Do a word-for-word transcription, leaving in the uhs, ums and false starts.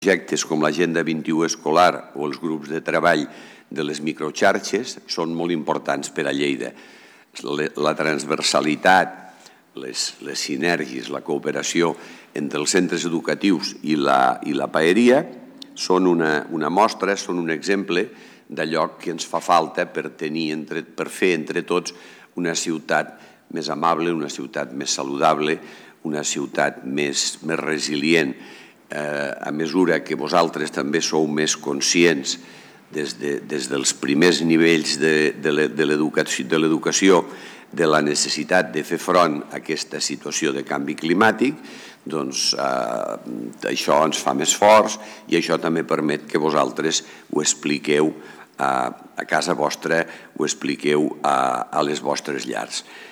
projectes com l'Agenda vint-i-u escolar o els grups de treball de les microxarxes són molt importants per a Lleida. La transversalitat, les, les sinergies, la cooperació entre els centres educatius i la, i la paeria són una, una mostra, són un exemple d'allò que ens fa falta per, tenir entre, per fer entre tots una ciutat més amable, una ciutat més saludable, una ciutat més, més resilient. Eh, a mesura que vosaltres també sou més conscients des, de, des dels primers nivells de, de l'educació de la necessitat de fer front a aquesta situació de canvi climàtic, doncs eh, això ens fa més forts i això també permet que vosaltres ho expliqueu a, a casa vostra, ho expliqueu a, a les vostres llars.